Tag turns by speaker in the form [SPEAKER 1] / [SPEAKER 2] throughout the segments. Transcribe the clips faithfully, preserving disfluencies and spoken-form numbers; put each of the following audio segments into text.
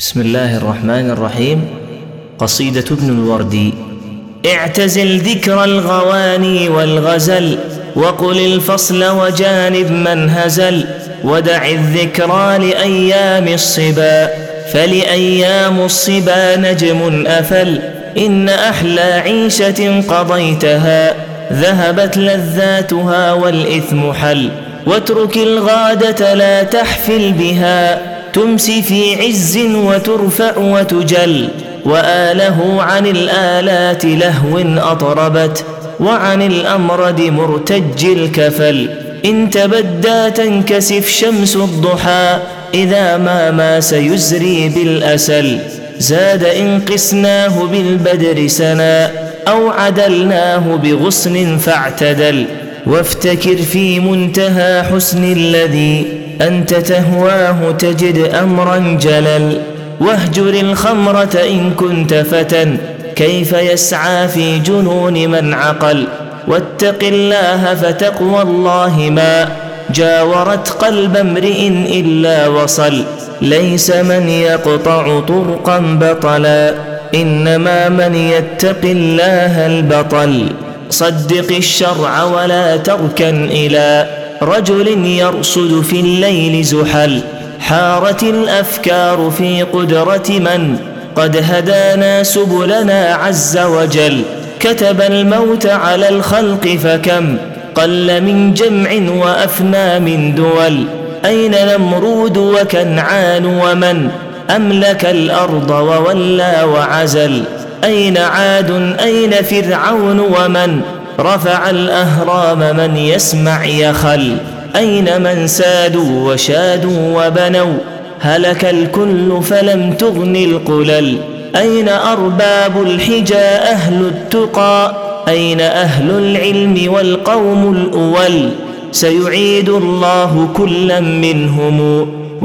[SPEAKER 1] بسم الله الرحمن الرحيم. قصيدة ابن الوردي. اعتزل ذكر الغواني والغزل، وقل الفصل وجانب من هزل، ودع الذكرى لأيام الصبا، فلأيام الصبا نجم أفل. إن أحلى عيشة قضيتها ذهبت لذاتها والإثم حل. واترك الغادة لا تحفل بها، تمسي في عز وترفع وتجل. وآله عن الآلات لهو أطربت، وعن الأمرد مرتج الكفل. إن تبدى تنكسف شمس الضحى، إذا ما ماس يزري بالأسل. زاد إن قسناه بالبدر سنا، أو عدلناه بغصن فاعتدل. وافتكر في منتهى حسن الذي أنت تهواه تجد أمرا جلل. واهجر الخمرة إن كنت فتى، كيف يسعى في جنون من عقل. واتق الله فتقوى الله ما جاورت قلب امرئ إلا وصل. ليس من يقطع طرقا بطلا، إنما من يتق الله البطل. صدق الشرع ولا تركن إلى رجل يرصد في الليل زحل. حارت الأفكار في قدرة من قد هدانا سبلنا عز وجل. كتب الموت على الخلق فكم قل من جمع وأفنى من دول. أين نمرود وكنعان ومن أملك الأرض وولى وعزل. أين عاد أين فرعون ومن رفع الأهرام من يسمع يخل. أين من سادوا وشادوا وبنوا هلك الكل فلم تغن القلل. أين أرباب الحجى أهل التقى، أين أهل العلم والقوم الأول. سيعيد الله كلا منهم،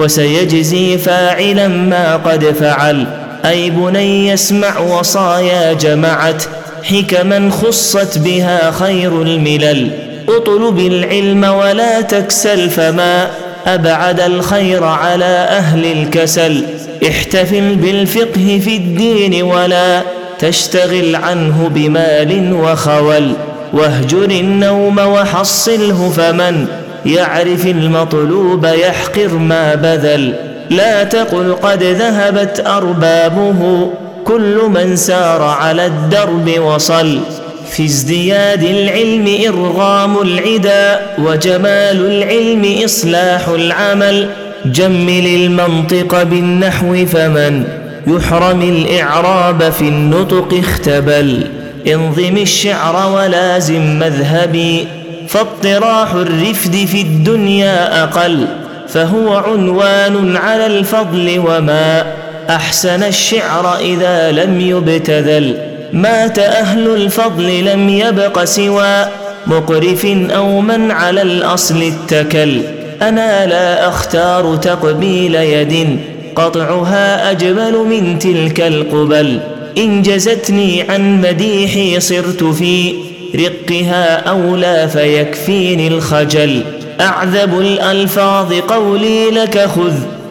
[SPEAKER 1] وسيجزي فاعلا ما قد فعل. أي بني اسمع وصايا جمعت حكما خصت بها خير الملل. اطلب العلم ولا تكسل، فما أبعد الخير على أهل الكسل. احتفل بالفقه في الدين ولا تشتغل عنه بمال وخول. واهجر النوم وحصله، فمن يعرف المطلوب يحقر ما بذل. لا تقل قد ذهبت أربابه، كل من سار على الدرب وصل. في ازدياد العلم إرغام العدا، وجمال العلم إصلاح العمل. جمل المنطق بالنحو، فمن يحرم الإعراب في النطق اختبل. انظم الشعر ولازم مذهبي، فاطراح الرفد في الدنيا أقل. فهو عنوان على الفضل، وما أحسن الشعر إذا لم يبتذل. مات أهل الفضل لم يبق سوى مقرف أو من على الأصل اتكل. أنا لا أختار تقبيل يد قطعها أجمل من تلك القبل. إن جزتني عن مديحي صرت في رقها أولى فيكفيني الخجل. أعذب الألفاظ قولي لك خذ،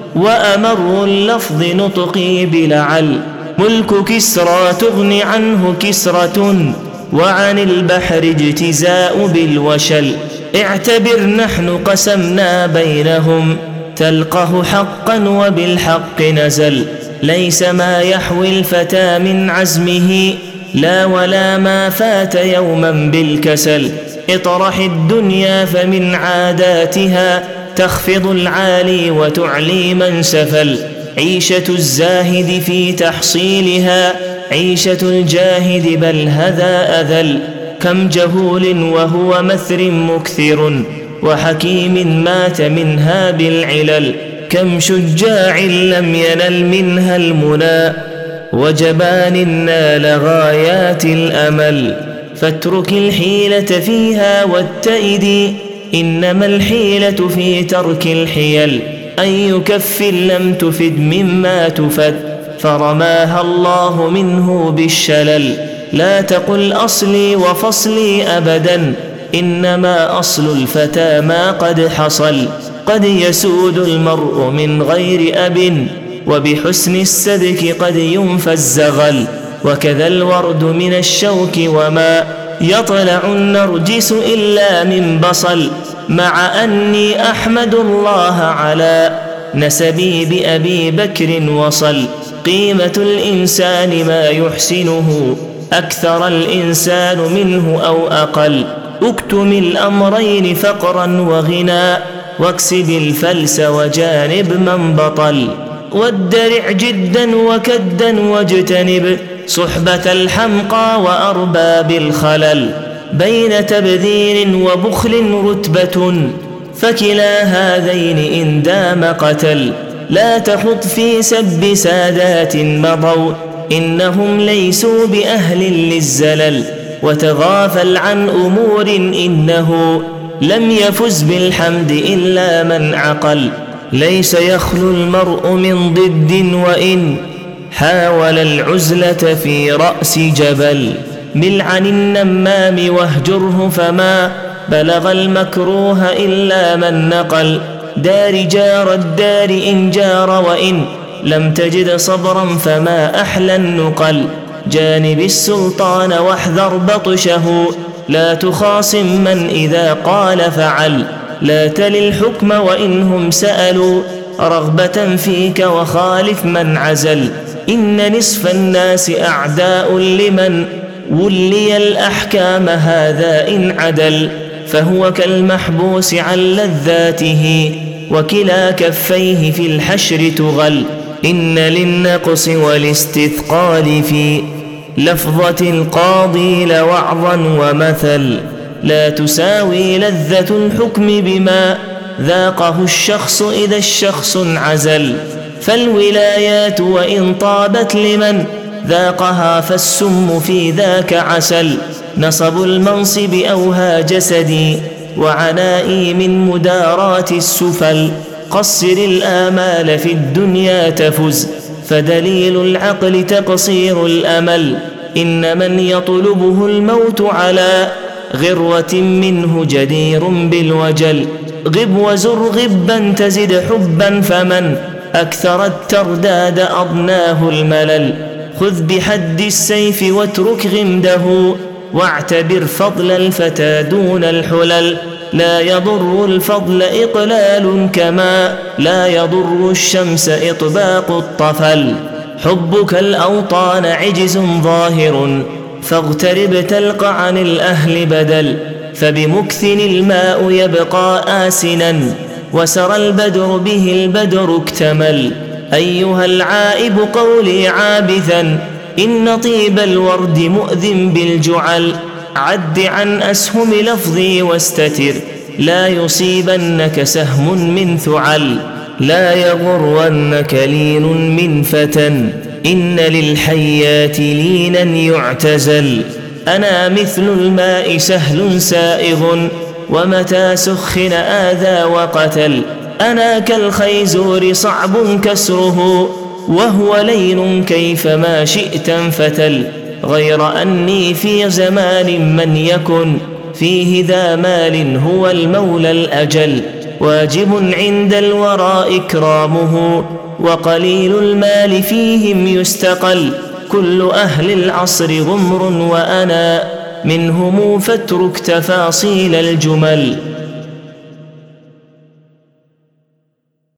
[SPEAKER 1] وأمر اللفظ نطقي بلعل. ملك كسرى تغني عنه كسرة، وعن البحر اجتزاء بالوشل. اعتبر نحن قسمنا بينهم، تلقه حقا وبالحق نزل. ليس ما يحوي الفتى من عزمه، لا ولا ما فات يوما بالكسل. اطرح الدنيا فمن عاداتها تخفض العالي وتعلي من سفل. عيشة الزاهد في تحصيلها عيشة الجاهد، بل هذا أذل. كم جهول وهو مثر مكثر، وحكيم مات منها بالعلل. كم شجاع لم ينل منها المنى، وجبان نال غايات الأمل. فاترك الحيلة فيها واتئدي، إنما الحيلة في ترك الحيل. أي كف لم تفد مما تفد، فرماها الله منه بالشلل. لا تقل أصلي وفصلي أبدا، إنما أصل الفتى ما قد حصل. قد يسود المرء من غير أب، وبحسن السبك قد ينفى الزغل. وكذا الورد من الشوك وما يطلع النرجس إلا من بصل. مع أني أحمد الله على نسبي بأبي بكر وصل. قيمة الإنسان ما يحسنه أكثر الإنسان منه أو أقل. اكتم الأمرين فقرا وغنى واكسب الفلس وجانب من بطل. وادرع جدا وكدا واجتنب صحبة الحمقى وأرباب الخلل. بين تبذير وبخل رتبة فكلا هذين إن دام قتل. لا تخض في سب سادات مضوا إنهم ليسوا بأهل للزلل. وتغافل عن أمور إنه لم يفز بالحمد إلا من عقل. ليس يخلو المرء من ضد وإن حاول العزلة في رأس جبل. مل عن النمام واهجره فما بلغ المكروه إلا من نقل. دار جار الدار إن جار وإن لم تجد صبرا فما أحلى النقل. جانب السلطان واحذر بطشه لا تخاصم من إذا قال فعل. لا تل الحكم وإنهم سألوا رغبة فيك وخالف من عزل. إن نصف الناس أعداء لمن ولي الأحكام هذا إن عدل. فهو كالمحبوس عن لذاته وكلا كفيه في الحشر تغل. إن للنقص والاستثقال في لفظة القاضي لوعظا ومثل. لا تساوي لذة الحكم بما ذاقه الشخص إذا الشخص عزل. فالولايات وإن طابت لمن ذاقها فالسم في ذاك عسل. نصب المنصب أوهى جسدي وعنائي من مدارات السفل. قصر الآمال في الدنيا تفز فدليل العقل تقصير الأمل. إن من يطلبه الموت على غروة منه جدير بالوجل. غب وزر غبا تزد حبا فمن أكثر الترداد أضناه الملل. خذ بحد السيف واترك غمده واعتبر فضل الفتى دون الحلل. لا يضر الفضل إقلال كما لا يضر الشمس إطباق الطفل. حبك الأوطان عجز ظاهر فاغترب تلق عن الأهل بدل. فبمكث الماء يبقى آسنا وسرى البدر به البدر اكتمل. أيها العائب قولي عابثا إن طيب الورد مؤذن بالجعل. عد عن أسهم لفظي واستتر لا يصيبنك سهم من ثعل. لا يغرنك لين من فتى إن للحيات لينا يعتزل. أنا مثل الماء سهل سائغ ومتى سخن آذى وقتل. أنا كالخيزور صعب كسره وهو لين كيفما شئت انفتل. غير أني في زمان من يكن فيه ذا مال هو المولى الأجل. واجب عند الورى إكرامه وقليل المال فيهم يستقل. كل أهل العصر غمر وأنا منهم فاترك تفاصيل الجمل.